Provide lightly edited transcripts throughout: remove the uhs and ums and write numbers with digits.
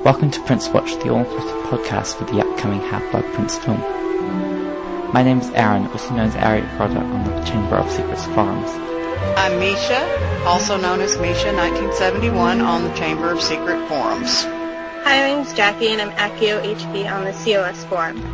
Welcome to Prince Watch, the all-inclusive podcast for the upcoming Half-Blood Prince film. My name is Aaron, also known as Ari Rodder on the Chamber of Secrets forums. I'm Misha, also known as Misha 1971 on the Chamber of Secret forums. Hi, my name's Jackie and I'm Akio HB on the COS forum.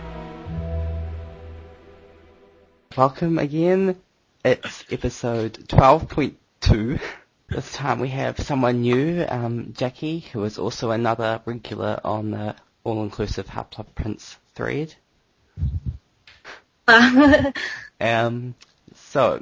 Welcome again. It's episode 12.2. This time we have someone new, Jackie, who is also another regular on the all-inclusive Half-Blood Prince thread. So,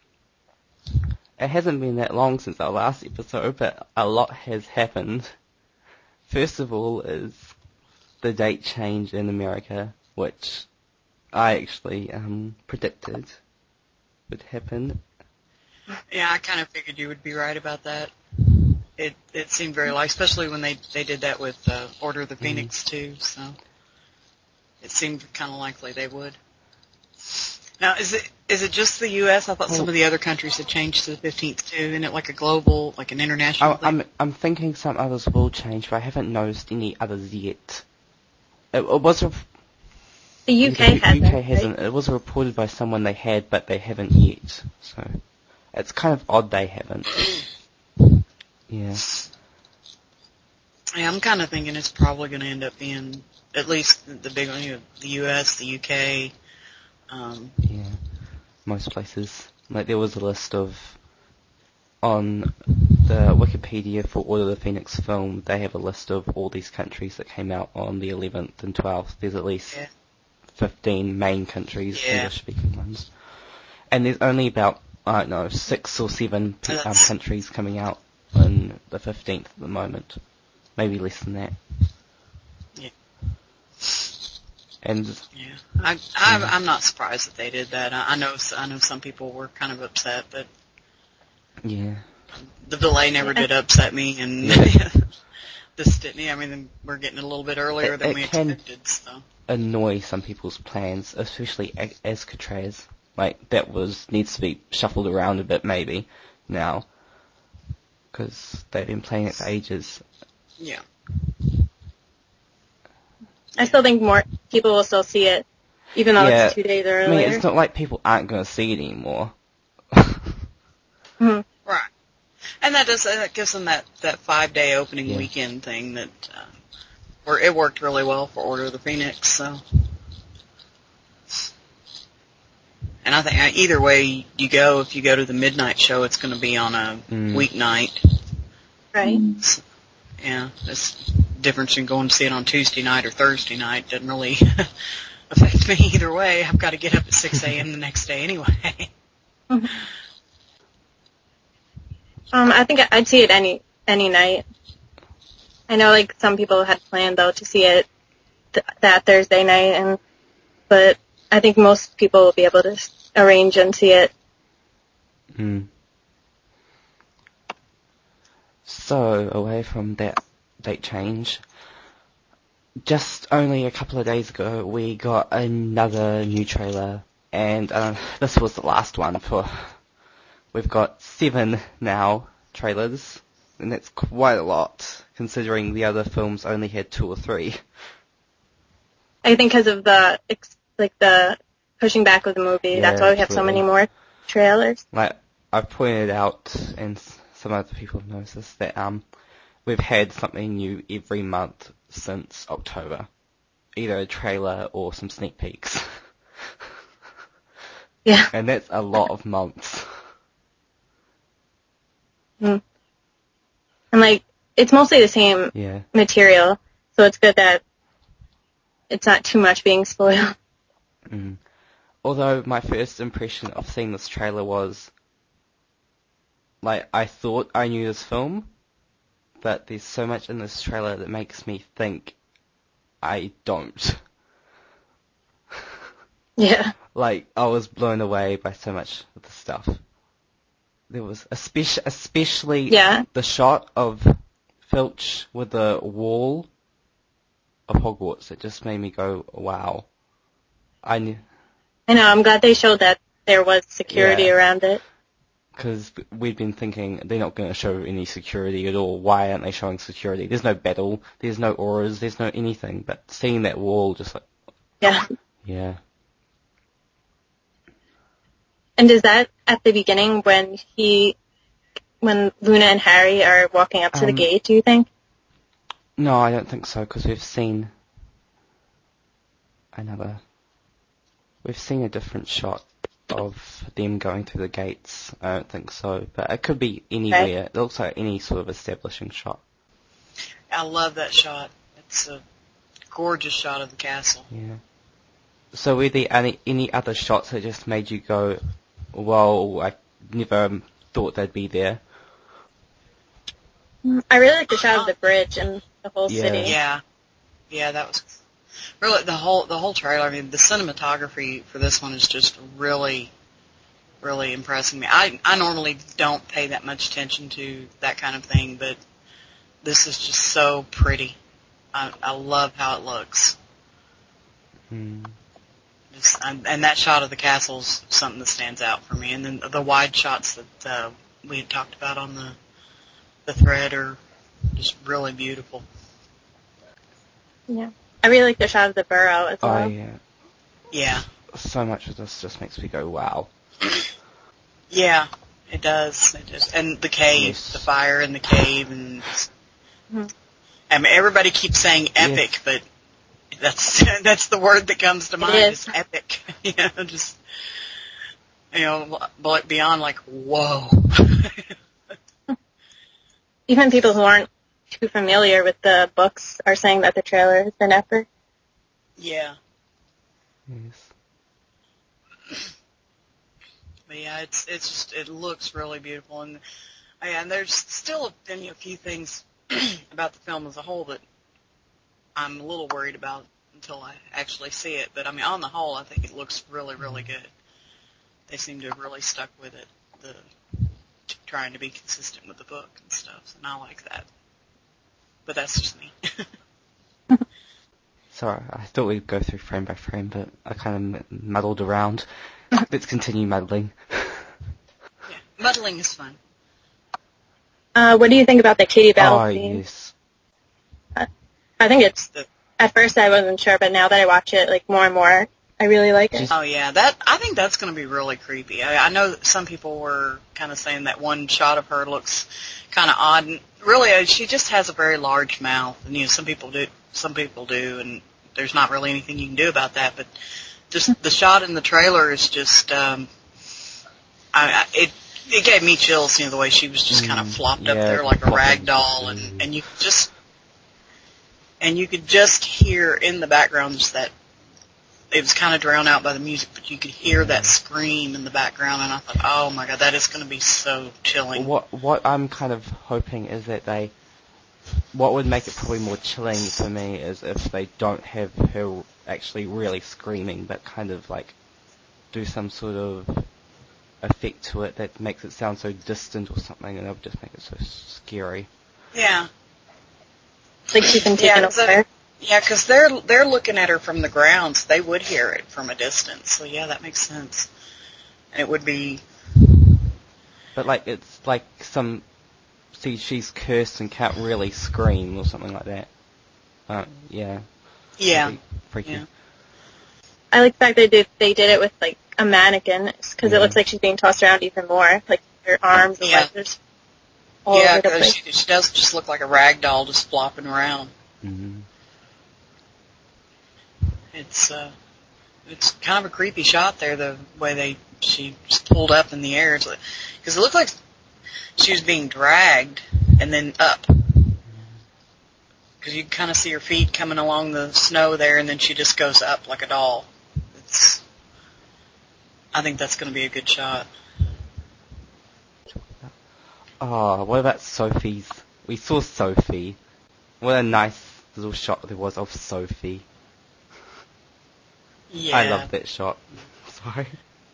it hasn't been that long since our last episode, but a lot has happened. First of all is the date change in America, which I actually predicted would happen. Yeah, I kind of figured you would be right about that. It seemed very likely, especially when they did that with Order of the Phoenix too, so it seemed kind of likely they would. Now, is it just the U.S.? I thought some of the other countries had changed to the 15th too. Isn't it like a global, like an international thing? I'm thinking some others will change, but I haven't noticed any others yet. It was The UK hasn't. Right? It was reported by someone they had, but they haven't yet. So it's kind of odd they haven't. Yeah. Yeah, I'm kind of thinking it's probably going to end up being at least the big one, the US, the UK. Yeah, most places. Like there was a list of, on the Wikipedia for Order of the Phoenix film, they have a list of all these countries that came out on the 11th and 12th. There's at least 15 main countries, English-speaking ones. And there's only about, 6 or 7 countries coming out on the 15th at the moment. Maybe less than that. Yeah. And I'm not surprised that they did that. I know some people were kind of upset, but yeah, the delay never did upset me, and this didn't. I mean, we're getting it a little bit earlier than we expected. So annoy some people's plans, especially Alcatraz. Like that needs to be shuffled around a bit, maybe now, because they've been playing it for ages. Yeah. I still think more people will still see it, even though it's 2 days earlier. I mean, it's not like people aren't going to see it anymore. Mm-hmm. Right. And that gives them that 5-day opening weekend thing that, where it worked really well for Order of the Phoenix, so. And I think either way you go, if you go to the midnight show, it's going to be on a weeknight. Right. So, yeah, that's difference in going to see it on Tuesday night or Thursday night doesn't really affect me either way. I've got to get up at 6 a.m. the next day anyway. I think I'd see it any night. I know, like, some people had planned, though, to see it that Thursday night, but I think most people will be able to arrange and see it. So, away from that date change, just only a couple of days ago we got another new trailer, and this was the last one we've got 7 now trailers, and that's quite a lot considering the other films only had 2 or 3. I think because of the pushing back of the movie, that's why we have so many more trailers. Like I've pointed out, and some other people have noticed this, that we've had something new every month since October. Either a trailer or some sneak peeks. Yeah. And that's a lot of months. And like, it's mostly the same material, so it's good that it's not too much being spoiled. Although my first impression of seeing this trailer was, like, I thought I knew this film, but there's so much in this trailer that makes me think I don't. Yeah. Like, I was blown away by so much of the stuff. There was especially the shot of Filch with the wall of Hogwarts. It just made me go, wow. I know, I'm glad they showed that there was security around it. because we'd been thinking they're not going to show any security at all. Why aren't they showing security? There's no battle, there's no auras, there's no anything. But seeing that wall, just like, Yeah. yeah. And is that at the beginning when Luna and Harry are walking up to the gate, do you think? No, I don't think so, because we've seen a different shot of them going through the gates. I don't think so, but it could be anywhere. Okay. It looks like any sort of establishing shot. I love that shot. It's a gorgeous shot of the castle. Yeah. So were there any other shots that just made you go, well, I never thought they'd be there? I really like the shot of the bridge and the whole Yeah. city. Yeah, that was really the whole trailer. I mean, the cinematography for this one is just really, really impressing me. I normally don't pay that much attention to that kind of thing, but this is just so pretty. I love how it looks. Hmm. And that shot of the castle's something that stands out for me. And then the wide shots that we had talked about on the thread are just really beautiful. Yeah. I really like the shot of the burrow as well. Oh, yeah. Yeah. So much of this just makes me go, wow. Yeah, it does. And the cave, Yes. the fire in the cave, and Mhm. I mean, everybody keeps saying epic, Yes. but that's the word that comes to mind. is. Is epic. Just like beyond like whoa. Even people who aren't too familiar with the books are saying that the trailer has been epic. Yeah. Yes. But yeah, it looks really beautiful, and there's still a few things about the film as a whole that I'm a little worried about until I actually see it. But I mean, on the whole, I think it looks really, really good. They seem to have really stuck with it, trying to be consistent with the book and stuff, and I like that. But that's just me. Sorry, I thought we'd go through frame by frame, but I kind of muddled around. Let's continue muddling. Yeah, muddling is fun. What do you think about the Katie Bell Oh, scene? yes. I think at first I wasn't sure, but now that I watch it like more and more, I really like it. Oh yeah, I think that's going to be really creepy. I know that some people were kind of saying that one shot of her looks kind of odd. And really, she just has a very large mouth, and some people do, and there's not really anything you can do about that. But just the shot in the trailer is just, it gave me chills. The way she was just kind of flopped up there like a rag doll, and you could just hear in the background just that. It was kind of drowned out by the music, but you could hear that scream in the background, and I thought, oh my god, that is going to be so chilling. What I'm kind of hoping is that what would make it probably more chilling for me is if they don't have her actually really screaming, but kind of like do some sort of effect to it that makes it sound so distant or something, and it would just make it so scary. Yeah. Like she's been taken over. Yeah, because they're looking at her from the ground, so they would hear it from a distance. So yeah, that makes sense. And it would be. But like it's like she's cursed and can't really scream or something like that. Yeah. Yeah. Freaky. Yeah. I like the fact that they did it with like a mannequin because it looks like she's being tossed around even more, like her arms and legs are just all over the because place. she does just look like a rag doll just flopping around. Mm-hmm. It's kind of a creepy shot there, the way she just pulled up in the air. Because it looked like she was being dragged and then up. Because you can kind of see her feet coming along the snow there, and then she just goes up like a doll. I think that's going to be a good shot. Oh, what about Sophie's? We saw Sophie. What a nice little shot there was of Sophie. Yeah. I love that shot. Sorry.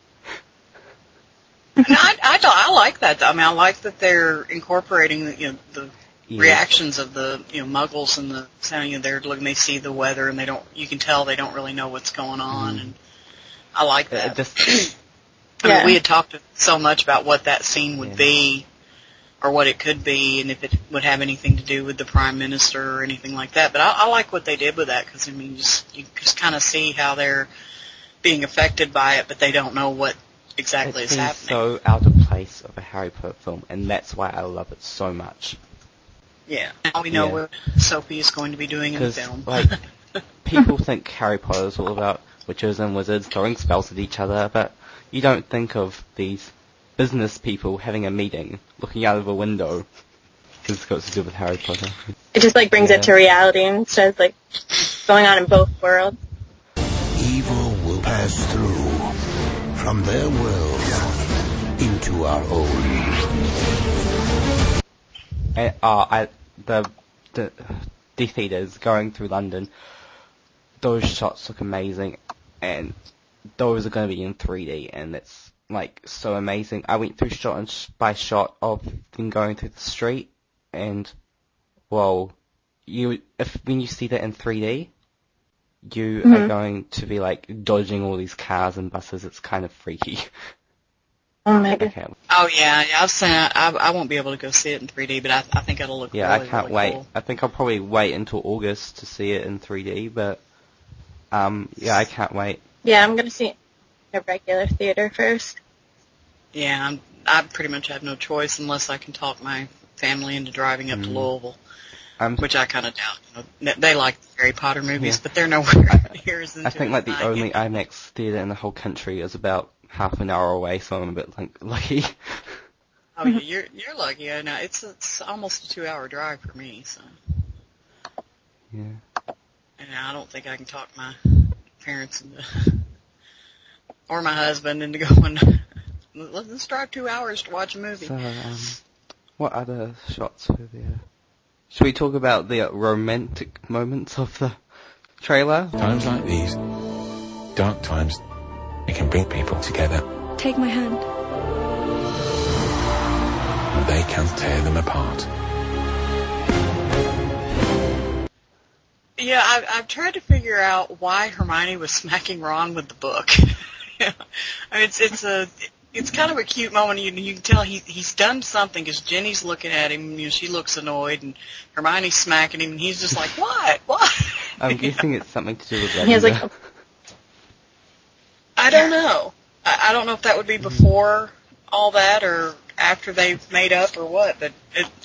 I like that. I mean, I like that they're incorporating the reactions of the Muggles and the sound. They're looking, they see the weather, and you can tell they don't really know what's going on, and I like that. I mean, Yeah. we had talked so much about what that scene would be, or what it could be, and if it would have anything to do with the Prime Minister or anything like that. But I like what they did with that, because, I mean, you just kind of see how they're being affected by it, but they don't know what exactly It is seems happening. so out of place of a Harry Potter film, and that's why I love it so much. Yeah. Now we know what Sophie is going to be doing in the Because, film. like, people think Harry Potter is all about witches and wizards throwing spells at each other, but you don't think of these business people having a meeting, looking out of a window. It's got to do with Harry Potter. It just like brings it to reality instead of like going on in both worlds. Evil will pass through from their world into our own. And, the Death Eaters going through London, those shots look amazing, and those are going to be in 3D, and it's like so amazing. I went through shot by shot of them going through the street, and whoa, when you see that in 3D, you are going to be like dodging all these cars and buses. It's kind of freaky. Oh my god. Okay. Oh, yeah. I've seen I won't be able to go see it in 3D, but I think it'll look Yeah, really, I can't really wait. cool. I think I'll probably wait until August to see it in 3D, but yeah, I can't wait. Yeah, I'm gonna see it in a regular theater first. Yeah, I pretty much have no choice unless I can talk my family into driving up to Louisville, which I kind of doubt. You know, they like the Harry Potter movies, but they're nowhere near as into I think it like as the I only am. IMAX theater in the whole country is about half an hour away, so I'm a bit lucky. Oh yeah, you're lucky. I know it's almost a 2-hour drive for me, so. Yeah. And I don't think I can talk my parents into, or my husband into going. Let's drive 2 hours to watch a movie. So, what other shots were there? Should we talk about the romantic moments of the trailer? Times like these, dark times, it can bring people together. Take my hand. They can tear them apart. Yeah, I've tried to figure out why Hermione was smacking Ron with the book. I mean, it's kind of a cute moment. You can tell he's done something because Jenny's looking at him. You know, she looks annoyed, and Hermione's smacking him, and he's just like, "What? What?" I'm guessing it's something to do with He has Lavender. like I don't know. I don't know if that would be before all that or after they've made up or what, but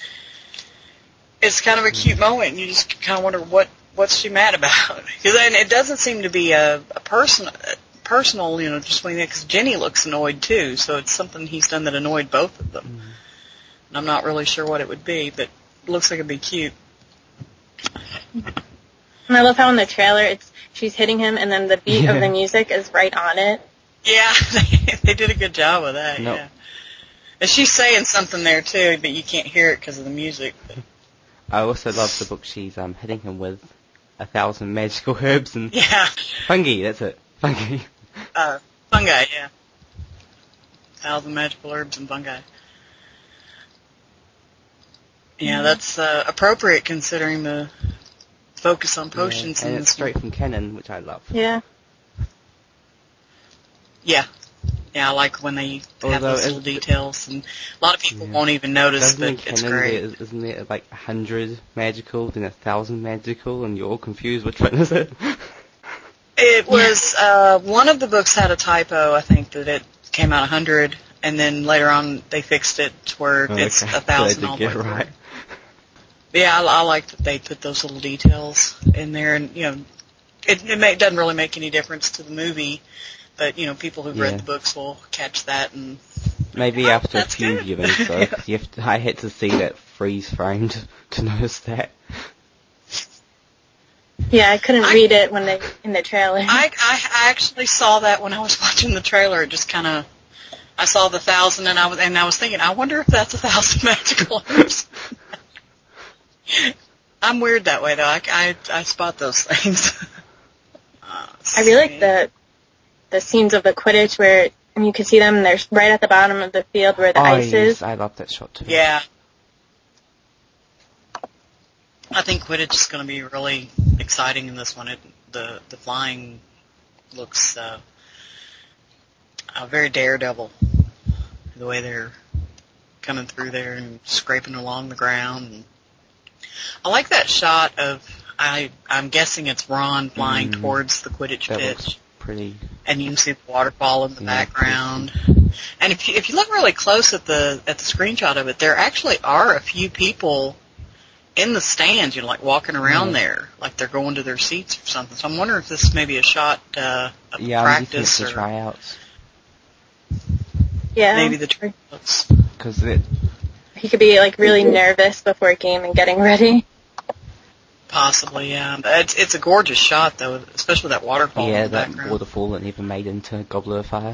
it's kind of a cute moment, and you just kind of wonder what's she mad about. Because it doesn't seem to be a personal, you know, just between that, because Jenny looks annoyed too, so it's something he's done that annoyed both of them. And I'm not really sure what it would be, but it looks like it'd be cute. And I love how in the trailer she's hitting him and then the beat of the music is right on it. Yeah, they did a good job with that, Nope. yeah. And she's saying something there too, but you can't hear it because of the music. But, I also love the book she's hitting him with 1,000 magical herbs and yeah, fungi. That's it, fungi. fungi, yeah. 1,000 magical herbs and fungi. Yeah, that's appropriate considering the focus on potions. And in it's this one. straight from canon, which I love. Yeah. Yeah. Yeah, I like when they have Although those little details, and a lot of people won't even notice, Doesn't in but it's canon great. isn't there like 100 magical, then 1,000 magical, and you're all confused which one is it? It was, one of the books had a typo, I think, that it came out 100, and then later on they fixed it to where it's 1,000 all the way get through. right. But yeah, I like that they put those little details in there, and, you know, it doesn't really make any difference to the movie, but, you know, people who've read the books will catch that and... Maybe after a that's few good. viewings, though, 'cause I had to see that freeze framed to notice that. Yeah, I couldn't read it when in the trailer. I actually saw that when I was watching the trailer. It just kind of... I saw the 1,000, and I was thinking, I wonder if that's 1,000 magical herbs. I'm weird that way, though. I spot those things. I really like the scenes of the Quidditch where you can see them. They're right at the bottom of the field where the ice is. I love that shot too. Yeah. I think Quidditch is going to be really exciting in this one. The flying looks very Daredevil, the way they're coming through there and scraping along the ground. And I like that shot of, I'm guessing it's Ron flying towards the Quidditch That pitch. looks pretty. And you can see the waterfall in the Yeah, background. And if you look really close at the screenshot of it, there actually are a few people in the stands, like walking around there, like they're going to their seats or something. So I'm wondering if this is maybe a shot of I'm guessing practice it's the or tryouts. Yeah. maybe the tryouts. Because He could be really nervous before a game and getting ready. Possibly, yeah. But it's a gorgeous shot, though, especially that waterfall in the that background. waterfall that never made into Goblet of Fire.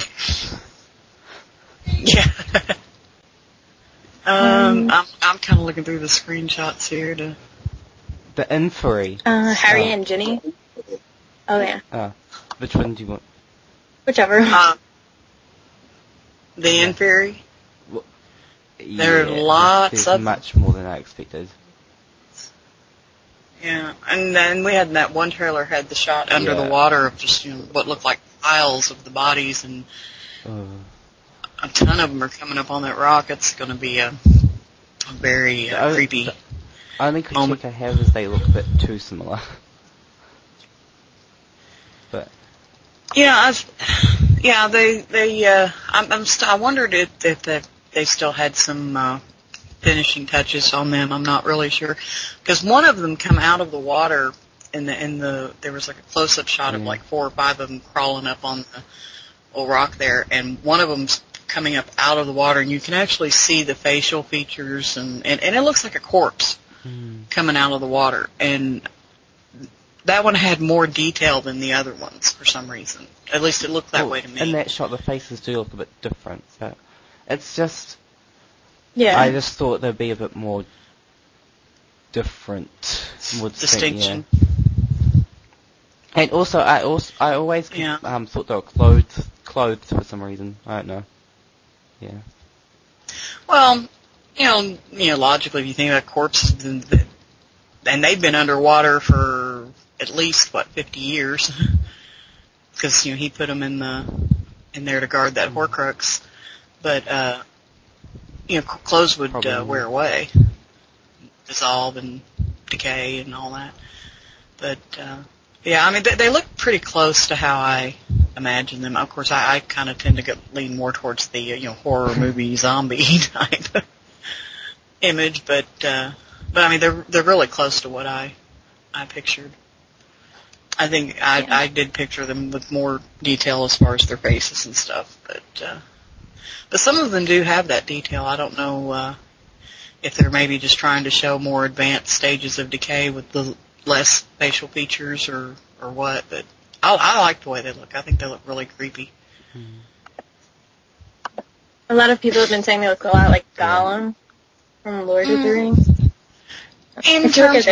Yeah. I'm kind of looking through the screenshots here to. The Inferi. Harry and Ginny. Oh yeah. Which one do you want? Whichever. The Inferi. Yeah, There are lots there's of- much more than I expected. Yeah, and then we had that one trailer had the shot under the water of just what looked like piles of the bodies, and a ton of them are coming up on that rock. It's going to be a very creepy. The only critique I have is they look a bit too similar. But I wondered if they still had some finishing touches on them. I'm not really sure, because one of them come out of the water there was like a close-up shot of like 4 or 5 of them crawling up on the old rock there, and one of them's coming up out of the water, and you can actually see the facial features, and it looks like a corpse coming out of the water, and that one had more detail than the other ones for some reason. At least it looked that way to me. In that shot, the faces do look a bit different, but it's just. Yeah. I just thought there'd be a bit more different, more distinction. And also, I always thought they were clothed for some reason. I don't know. Yeah. Well, logically, if you think about corpses, and they've been underwater for at least 50 years, because he put them in there to guard that Horcrux, but clothes would wear away, dissolve and decay and all that. But they look pretty close to how I imagine them. Of course, I kind of tend to lean more towards the horror movie zombie type image, but I mean they're really close to what I pictured. I think I did picture them with more detail as far as their faces and stuff, but some of them do have that detail. I don't know if they're maybe just trying to show more advanced stages of decay with the less facial features or what, but I like the way they look. I think they look really creepy. A lot of people have been saying they look a lot like Gollum from Lord of the Rings. In terms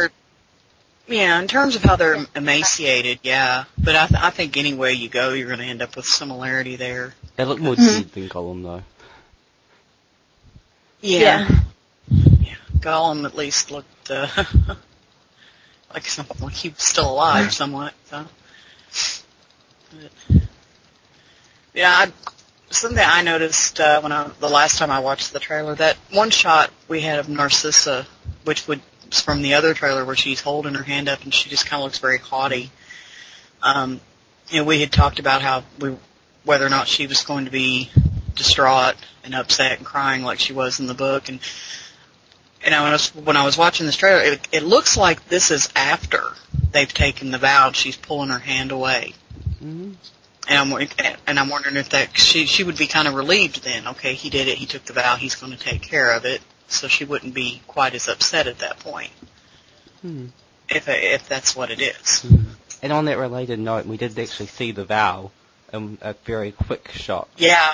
of how they're emaciated, yeah. But I think any way you go, you're going to end up with similarity there. They look more dead than Gollum, though. Yeah. Gollum at least looked like he was still alive somewhat. So. But, something I noticed the last time I watched the trailer, that one shot we had of Narcissa, which was from the other trailer where she's holding her hand up and she just kind of looks very haughty. We had talked about whether or not she was going to be distraught and upset and crying like she was in the book, and when I was watching this trailer, it looks like this is after they've taken the vow and she's pulling her hand away. Mm-hmm. And I'm wondering if she would be kind of relieved then. Okay, he did it. He took the vow. He's going to take care of it. So she wouldn't be quite as upset at that point. If that's what it is. And on that related note, we did actually see the vow in a very quick shot. Yeah.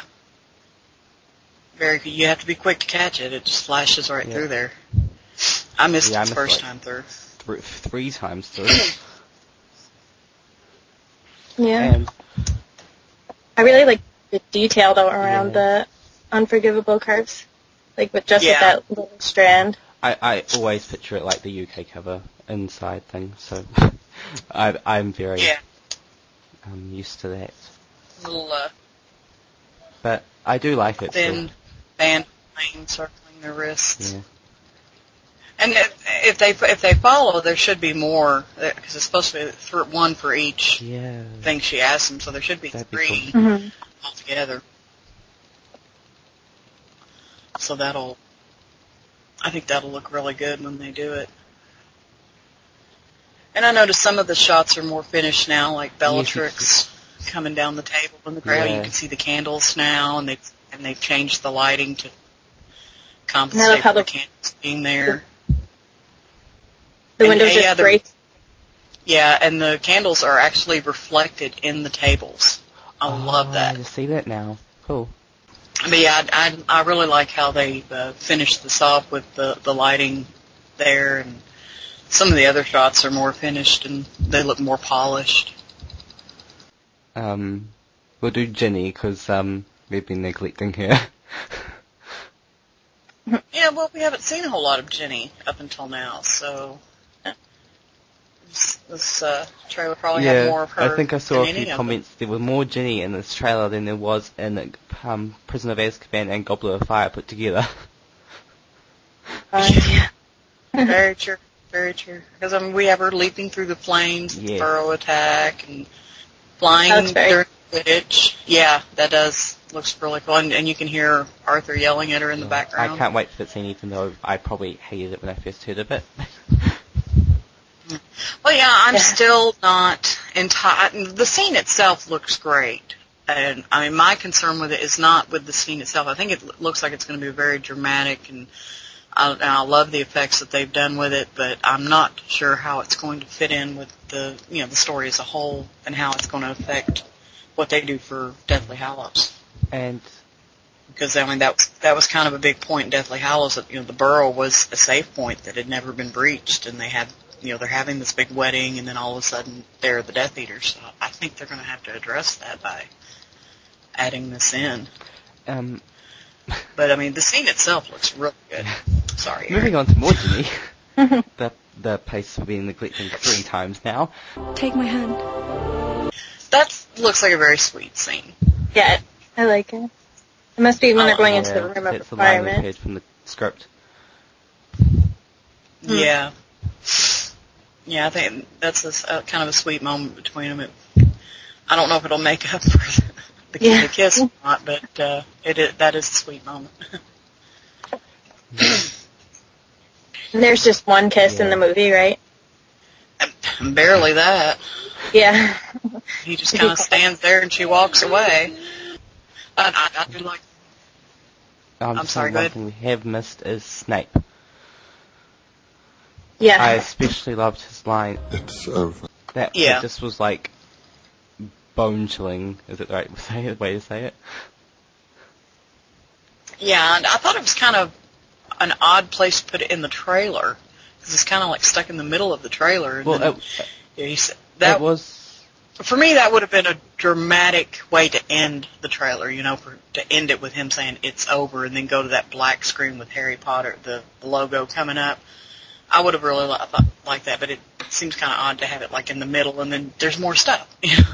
You have to be quick to catch it. It just flashes right through there. I missed it the first time through. 3 times through. Yeah. And I really like the detail though around the unforgivable curves, with that little strand. I always picture it like the UK cover inside thing, so I'm very used to that. Little But I do like it. Thin band flame circling their wrists. Yeah. And if they follow, there should be more, because it's supposed to be one for each Yeah. thing she asks them, so there should be That'd be three cool. altogether. So I think that'll look really good when they do it. And I noticed some of the shots are more finished now, like Bellatrix coming down the table in the crowd. Yeah. You can see the candles now, and they've changed the lighting to And I compensate love how for the the- candles being there. The And, windows yeah, just break. Yeah, and the candles are actually reflected in the tables. I love that. I see that now. Cool. But yeah, I really like how they finished this off with the lighting there, and some of the other shots are more finished and they look more polished. We'll do Ginny because we've been neglecting her. Yeah, well, we haven't seen a whole lot of Ginny up until now, so this trailer probably had more of her. I think I saw a than any few of comments. There was more Ginny in this trailer than there was in Prisoner of Azkaban and Goblet of Fire put together. Yeah. them. Very true, very true. Because I mean, we have her leaping through the flames, Yeah. burrow attack, and flying That's very- during Quidditch. Yeah, that looks really cool, and you can hear Arthur yelling at her in the background. I can't wait for that scene, even though I probably hated it when I first heard of it. Well, yeah, I'm Yeah. still not entirely. The scene itself looks great, and I mean, my concern with it is not with the scene itself. I think it looks like it's going to be very dramatic, and I love the effects that they've done with it. But I'm not sure how it's going to fit in with the the story as a whole, and how it's going to affect what they do for Deathly Hallows. And Because I mean, that was kind of a big point in Deathly Hallows, that the Burrow was a safe point that had never been breached, and they had. They're having this big wedding, and then all of a sudden, they're the Death Eaters. So I think they're going to have to address that by adding this in. But, I mean, the scene itself looks really good. Sorry, Eric. moving on to more Ginny. the place we've been neglecting 3 times now. Take my hand. That looks like a very sweet scene. Yeah, I like it. It must be when they're going into Yeah, the room of that's the line we requirement. heard from the script. Yeah. Yeah, I think that's kind of a sweet moment between them. I don't know if it'll make up for the kiss or not, but that is a sweet moment. And there's just one kiss in the movie, right? Barely that. Yeah. He just kind of stands there and she walks away. I do like. I'm sorry, go One ahead. thing we have missed is Snape. Yeah. I especially loved his line. It's over. That Yeah. it just was like bone chilling. Is it the right way to say it? Yeah, and I thought it was kind of an odd place to put it in the trailer, because it's kind of like stuck in the middle of the trailer. And Well, then, that it was. for me, that would have been a dramatic way to end the trailer. To end it with him saying it's over, and then go to that black screen with Harry Potter, the logo coming up. I would have really liked that, but it seems kind of odd to have it like in the middle, and then there's more stuff.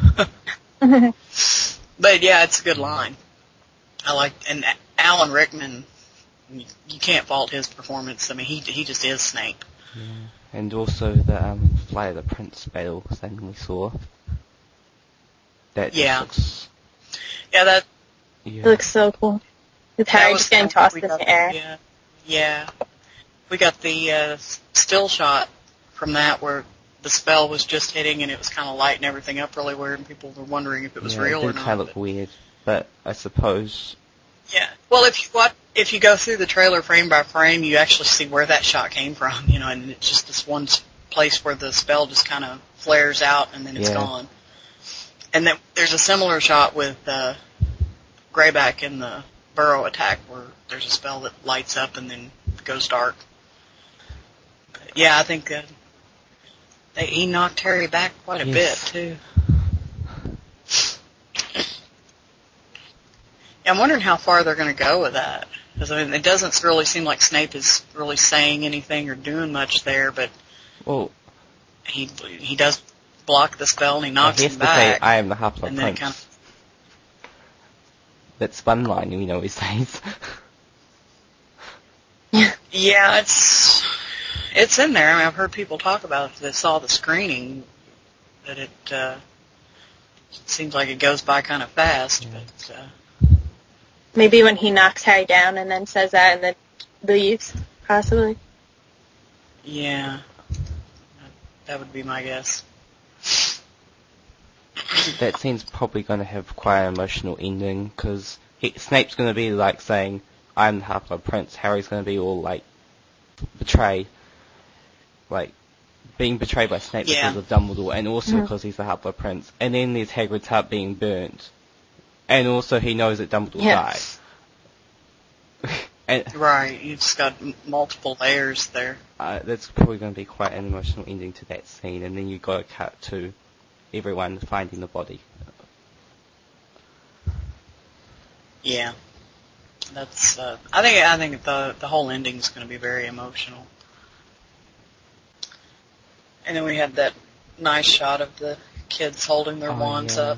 But yeah, it's a good line. And Alan Rickman, you can't fault his performance. I mean, he just is Snape. Yeah. And also the Flight of the Prince battle thing we saw. That just Yeah. looks. Yeah, It looks so cool. With that Harry was just getting kind of- tossed we in got the air. Yeah. We got the still shot from that where the spell was just hitting and it was kind of lighting everything up really weird, and people were wondering if it was real it or did not. kind of look weird, but I suppose. Yeah. Well, if you go through the trailer frame by frame, you actually see where that shot came from, and it's just this one place where the spell just kind of flares out and then it's Yeah. gone. And then there's a similar shot with Greyback in the Burrow attack where there's a spell that lights up and then goes dark. But yeah, I think he knocked Harry back quite a bit too. Yeah, I'm wondering how far they're going to go with that. Because, I mean, it doesn't really seem like Snape is really saying anything or doing much there, but Well, he does block the spell and he knocks he has him to say, back. "I am the Half-Blood and then it Prince." kind That's one line we know he says. Yeah, it's in there. I mean, I've heard people talk about it. They saw the screening, that it seems like it goes by kind of fast. But Maybe when he knocks Harry down and then says that and then leaves, possibly. Yeah, that would be my guess. That scene's probably going to have quite an emotional ending, because Snape's going to be like saying, I'm the Half-Blood Prince. Harry's going to be all like betrayed, like being betrayed by Snape because of Dumbledore, and also because he's the Half-Blood Prince. And then there's Hagrid's heart being burnt, and also he knows that Dumbledore died. And, right, you've just got multiple layers there. That's probably going to be quite an emotional ending to that scene, and then you got to cut to everyone finding the body. Yeah, that's. I think the whole ending's going to be very emotional. And then we had that nice shot of the kids holding their wands up.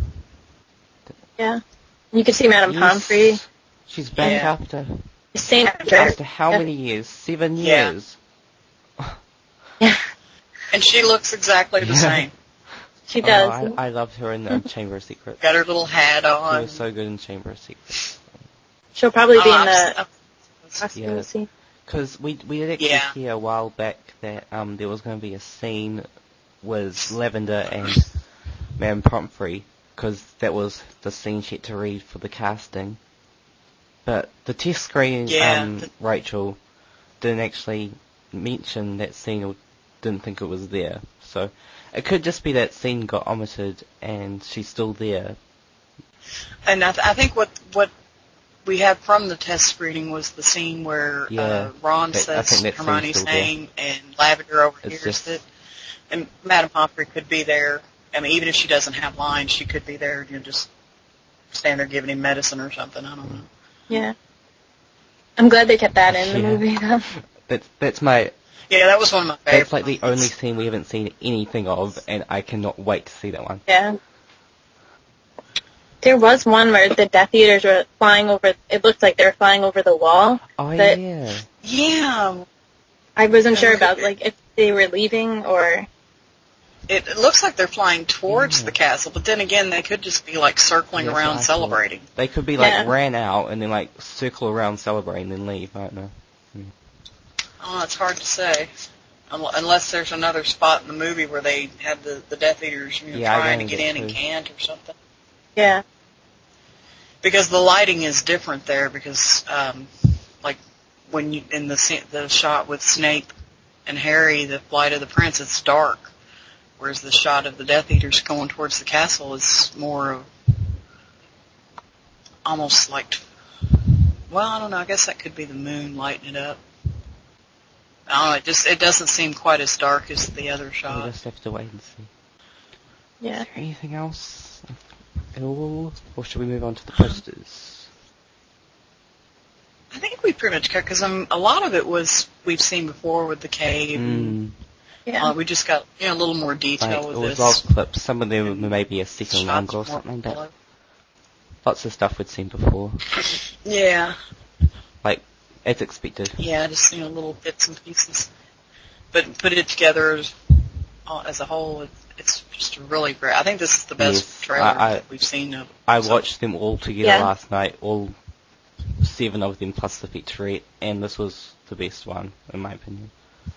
Yeah, you can see Madame Pomfrey. She's back after how many years? 7 years. Yeah. And she looks exactly the same. She does. I loved her in Chamber of Secrets. Got her little hat on. She was so good in Chamber of Secrets. She'll probably be in the Oscar scene. Because we did actually hear a while back that there was going to be a scene with Lavender and Madame Pomfrey, because that was the scene she had to read for the casting. But the test screen, Rachel didn't actually mention that scene or didn't think it was there. So it could just be that scene got omitted and she's still there. And I think what we had from the test screening was the scene where Ron says Hermione's name and Lavender overhears it. And Madame Pomfrey could be there. I mean, even if she doesn't have lines, she could be there, just stand there giving him medicine or something. I don't know. Yeah. I'm glad they kept that in the movie, though. That's my... Yeah, that was one of my favorites. That's like the only scene we haven't seen anything of, and I cannot wait to see that one. Yeah. There was one where the Death Eaters were flying over... It looked like they were flying over the wall. Oh, yeah. Yeah. I wasn't sure about, if they were leaving or... It looks like they're flying towards the castle, but then again, they could just be, circling around celebrating. They could be, ran out and then, circle around celebrating and then leave. I don't know. Oh, it's hard to say. Unless there's another spot in the movie where they had the Death Eaters trying to get in and can't or something. Yeah. Because the lighting is different there, because, when you, in the shot with Snape and Harry, the Flight of the Prince, it's dark. Whereas the shot of the Death Eaters going towards the castle is more of almost I don't know, I guess that could be the moon lighting it up. I don't know, it doesn't seem quite as dark as the other shot. We'll just have to wait and see. Yeah. Is there anything else at all? Or should we move on to the posters? I think we pretty much covered, because a lot of it we've seen before with the cave. Yeah. We just got a little more detail with this. Lots of clips. Some of them maybe a second longer or something. But lots of stuff we'd seen before. Yeah. As expected. Yeah, just little bits and pieces. But put it together as a whole, it's just really great. I think this is the best trailer that we've seen. I watched them all together last night, all 7 of them plus the featurette, and this was the best one, in my opinion.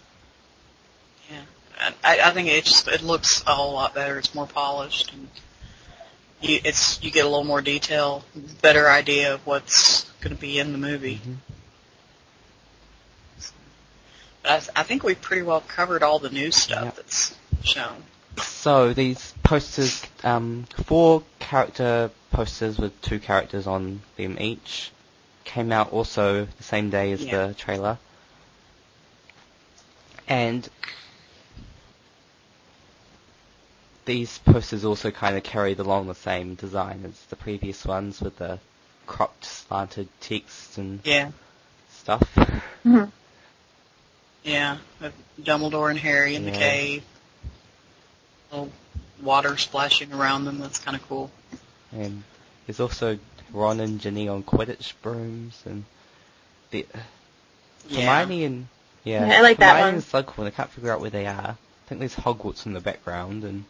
Yeah, I think it looks a whole lot better. It's more polished, and you get a little more detail, better idea of what's going to be in the movie. Mm-hmm. But I think we've pretty well covered all the new stuff that's shown. So these posters, 4 character posters with 2 characters on them each, came out also the same day as the trailer. And these posters also kind of carried along the same design as the previous ones, with the cropped, slanted text and stuff. Mm-hmm. Yeah, with Dumbledore and Harry in the cave. Little water splashing around them. That's kind of cool. And there's also Ron and Ginny on Quidditch brooms, and the Yeah. Hermione and Yeah, I like that Hermione one. and Slughorn. I can't figure out where they are. I think there's Hogwarts in the background, and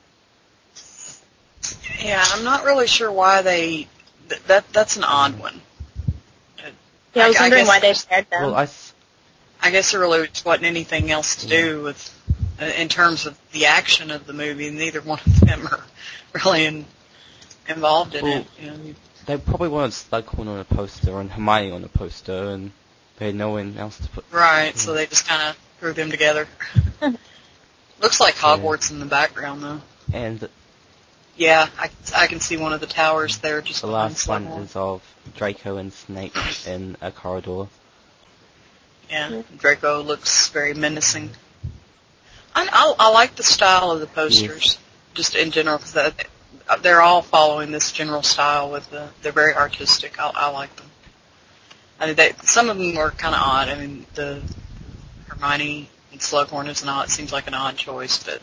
Yeah, I'm not really sure why they. That's an odd one. Yeah, I was wondering guess why they paired them. well, I guess there really wasn't anything else to do with, in terms of the action of the movie. Neither one of them are really involved in it. You know, they probably wanted Slughorn on a poster and Hermione on a poster, and they had no one else to put. right, so they just kind of threw them together. Looks like Hogwarts in the background, though. And Yeah, I can see one of the towers there just the behind last one Slughorn. is of Draco and Snape in a corridor. Yeah, Draco looks very menacing. I like the style of the posters, just in general, because they're all following this general style. They're very artistic. I like them. I mean, some of them are kind of odd. I mean, the Hermione and Slughorn seems like an odd choice, but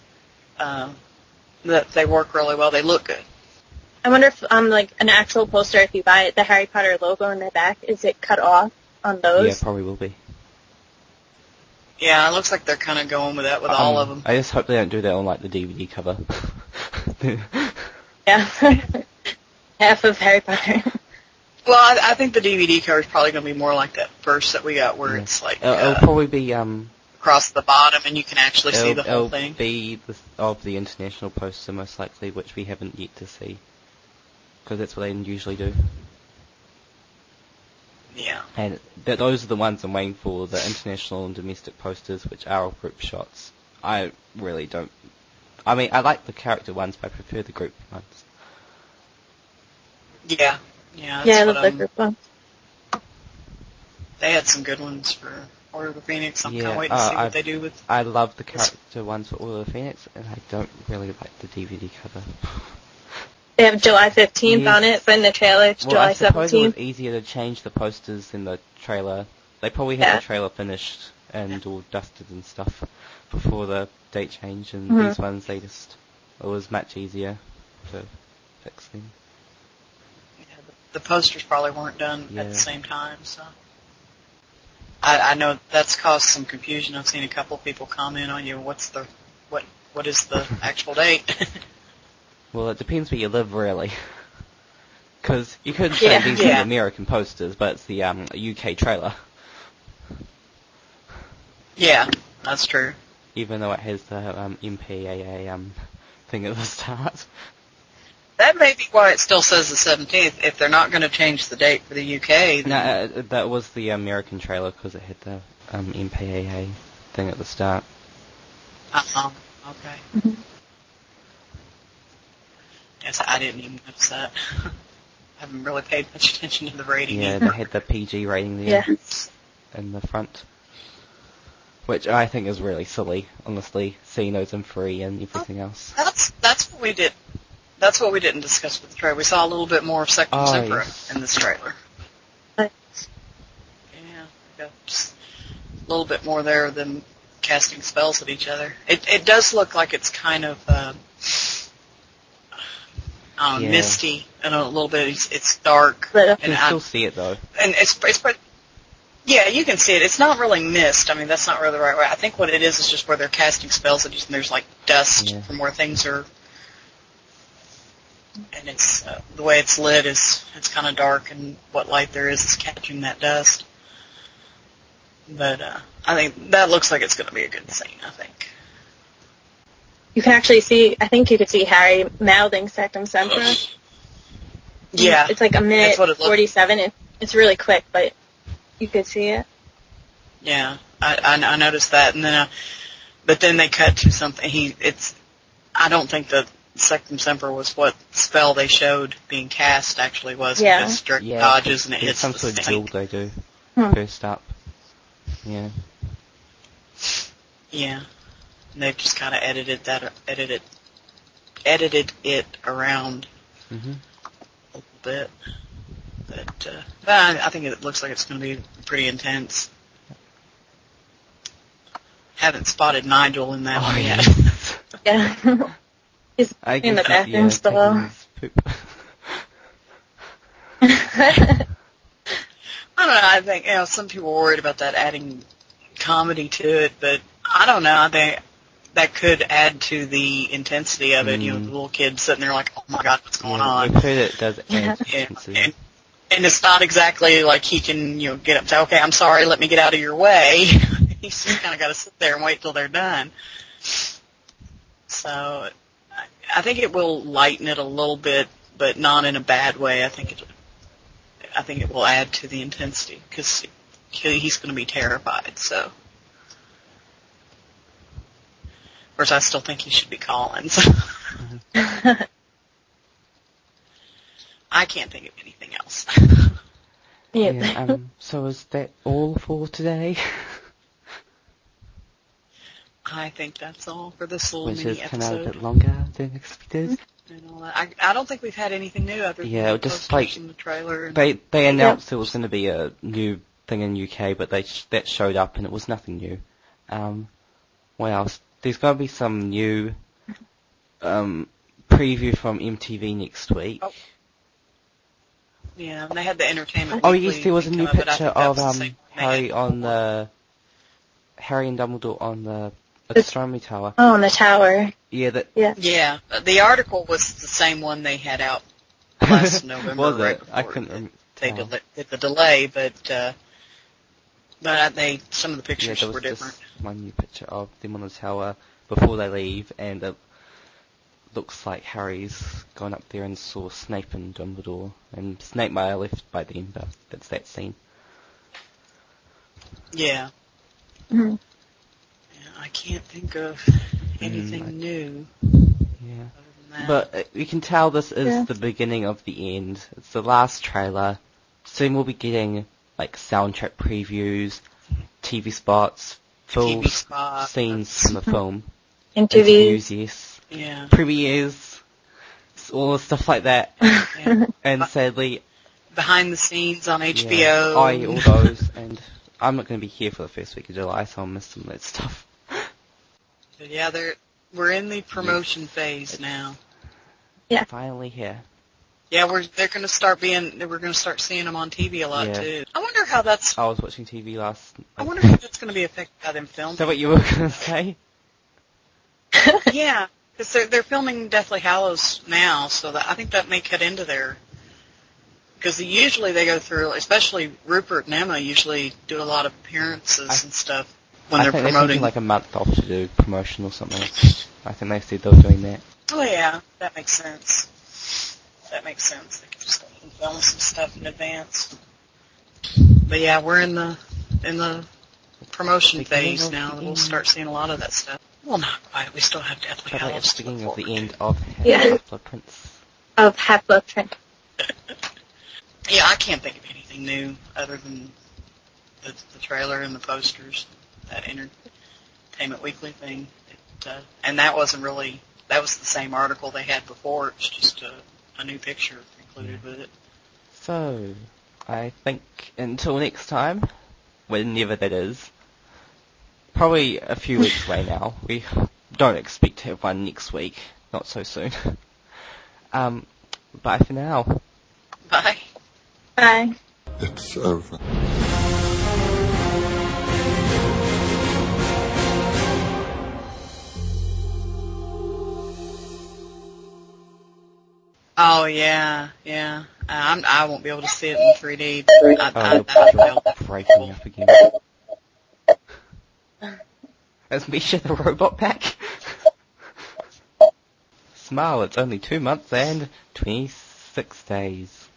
that they work really well. They look good. I wonder if like an actual poster, if you buy it, the Harry Potter logo in the back, is it cut off on those? Yeah, probably will be. Yeah, it looks like they're kind of going with that with all of them. I just hope they don't do that on like the DVD cover. Yeah. Half of Harry Potter. Well, I think the DVD cover is probably going to be more like that first that we got, where it's like It'll probably be across the bottom, and you can actually see the whole it'll thing. be the international poster most likely, which we haven't yet to see, because that's what they usually do. Yeah. And those are the ones I'm waiting for, the international and domestic posters, which are all group shots. I really don't. I mean, I like the character ones, but I prefer the group ones. Yeah. Yeah. Yeah, I That's love what the group one. they had some good ones for Order of the Phoenix. I'm kind Yeah, of waiting to see what they do with. I love the character ones for Order of the Phoenix, and I don't really like the DVD cover. They have July 15th Yes. on it, but in the trailer it's Well, July I suppose it 17th. was easier to change the posters in the trailer. They probably had Yeah. the trailer finished and all dusted and stuff before the date change, and Mhm. these ones, it was much easier to fix them. Yeah, the posters probably weren't done at Yeah. the same time, so. I know that's caused some confusion. I've seen a couple of people comment on what is the actual date? Well, it depends where you live, really. Because you could say Yeah. these are Yeah. the American posters, but it's the UK trailer, Yeah, that's true. even though it has the MPAA thing at the start. That may be why it still says the 17th. If they're not going to change the date for the UK, then No, that was the American trailer because it had the MPAA thing at the start. okay. Mhm. Yes, I didn't even notice that. I haven't really paid much attention to the rating Yeah, either. they had the PG rating there Yeah. in the front, which I think is really silly, honestly, seeing those in free and everything else. That's what we did. That's what we didn't discuss with the trailer. We saw a little bit more of Sectum Sempra yes. in this trailer. But Yeah, got just a little bit more there than casting spells at each other. It does look like it's kind of Yeah. misty and a little bit. It's dark, But, You and can still see it though. it's yeah, you can see it. It's not really mist. I mean, that's not really the right way. I think what it is just where they're casting spells at each, and there's like dust Yeah. from where things are. And it's the way it's lit is it's kind of dark, and what light there is catching that dust. But I think that looks like it's going to be a good scene. I think. you can actually see, I think you could see Harry mouthing Sectum Sempra. Yeah, It's like a minute That's what it looked- 47. It's really quick, but you could see it. yeah, I noticed that, and then but then they cut to something. I don't think the Sectum Sempra was what spell they showed being cast actually was. Yeah. Because Dirk Yeah, dodges and it it's hits some the sort of snake. duel they do Hmm. first up. Yeah. Yeah. And they've just kind of edited it around Mhm. a little bit. But I think it looks like it's going to be pretty intense. Haven't spotted Nigel in that one yet. Yeah. He's I in the guess, bathroom still. taking his poop. I don't know. I think some people were worried about that adding comedy to it, but I don't know. I think that could add to the intensity of it. The little kids sitting there like, "Oh my God, what's going on?" We've heard it does add to intensity. And it's not exactly like he can, get up and say, "Okay, I'm sorry, let me get out of your way." He's just kind of got to sit there and wait till they're done. So I think it will lighten it a little bit, but not in a bad way. I think it will add to the intensity because he's going to be terrified. So, of course, I still think he should be Colin. So. I can't think of anything else. Yeah. So is that all for today? I think that's all for this little Which mini has come out a episode. bit longer than expected. And all that. I don't think we've had anything new other than Yeah, the just posters like and the trailer. And they announced there was going to be a new thing in UK, but that showed up and it was nothing new. What else? There's going to be some new preview from MTV next week. Oh. Yeah, and they had the Entertainment Oh Weekly yes, there was a thing new come up, but I picture think that of was the same Harry thing. on the Harry and Dumbledore on the astronomy tower. Oh, on the tower. Yeah, that. Yeah. Yeah, the article was the same one they had out last November. Was right it? I before couldn't They tell. did the delay, but some of the Yeah, pictures there were was different. just one new picture of them on the tower before they leave, and it looks like Harry's gone up there and saw Snape and Dumbledore, and Snape might have left by then, but that's that scene. Yeah. Mhm. Yeah, I can't think of anything new. Yeah. Other than that. But you can tell this is Yeah. the beginning of the end. It's the last trailer. Soon we'll be getting like soundtrack previews, TV spots, full TV spots. scenes from the film, Interviews. yes, Yeah. premieres, all stuff like that. Yeah. And sadly, Behind the scenes on HBO. yeah, all those. And I'm not going to be here for the first week of July, so I'll miss some of that stuff. But yeah, we're in the promotion phase now. Yeah. Finally here. Yeah, we're going to start seeing them on TV a lot Yeah. too. I wonder how that's. I was watching TV last. I wonder if that's going to be affected by them Is filming. that what you were going to say? Yeah, because they're filming Deathly Hallows now, so I think that may cut into their. Because usually they go through, especially Rupert and Emma usually do a lot of appearances and stuff when I they're think they're promoting. taking like a month off to do promotion or something. I think they said they were doing that. Oh yeah, that makes sense. They can just film some stuff in advance. But yeah, we're in the promotion Beginning phase of now. the We'll end. start seeing a lot of that stuff. Well, not quite. We still have Deathly But like Hallows it's to the beginning look of the forward end of Yeah. Blood Prince. Of Half-Blood Prince. to. Yeah, I can't think of anything new other than the trailer and the posters, that Entertainment Weekly thing. And that wasn't really, that was the same article they had before. It's just a new picture included with it. So, I think until next time, whenever that is, probably a few weeks away now. We don't expect to have one next week, not so soon. Bye for now. Bye. Bye. It's over. Oh yeah. I won't be able to see it in 3D. But You're breaking up again. Is Misha the robot back? Smile, it's only 2 months and 26 days.